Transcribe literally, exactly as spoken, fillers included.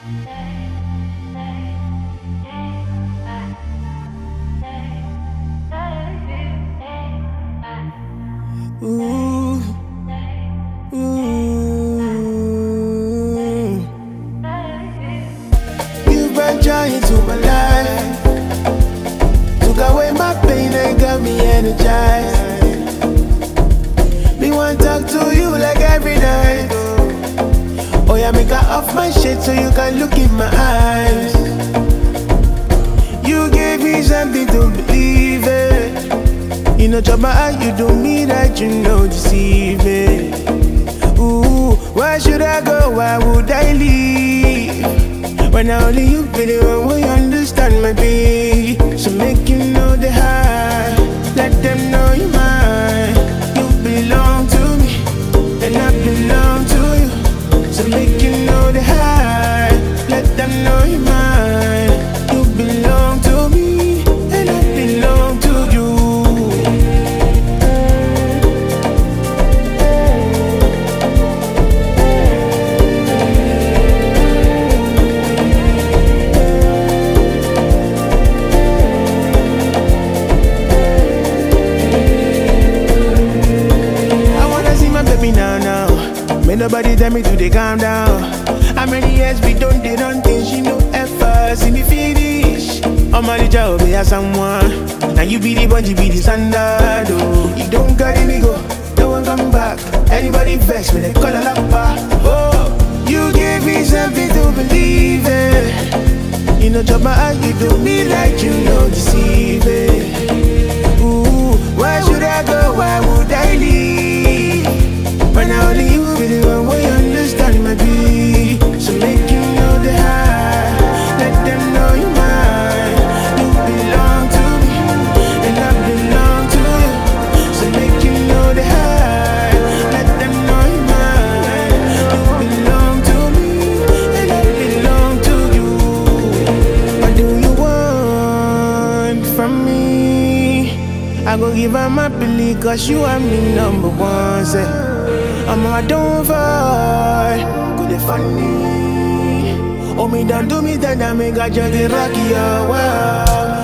Ooh, ooh. You've brought joy into my life, took away my pain and got me energized. Me want to talk to you like every night. Oh yeah, make her off my shit so you can look in my eyes. You gave me something to believe in. You know, drop my eye, you do me right, you know, deceive me. Ooh, why should I go, why would I leave? When I only you be the one will understand my pain. So make you know the high, let them know you're mine. You belong to me, and I belong to you. So make you know the high, let them know you're mine. You belong to me, and I belong to you. Now, now, may nobody tell me to dey calm down. How many years we don't did on things, you know, effort, see me finish. I'm a little job, be a someone. Now you be the bungee, be the standard, oh. You don't carry me go, no one come back. Anybody vex when they call a lapper. Oh, you gave me something to believe in. You know, drop my eye, you do me like you know, deceive it. Ooh, why should I go, why would I leave? When I only you be the one way you understand my beat. So make you know the high, let them know you're mine. You belong to me, and I belong to you. So make you know the high, let them know you're mine. You belong to me, and I belong to you. What do you want from me? I go give her my belief, cause you are me number one, say. I'm a don't fall, good if funny. Oh, me don't do me, then I make a jolly rocky, oh, wow.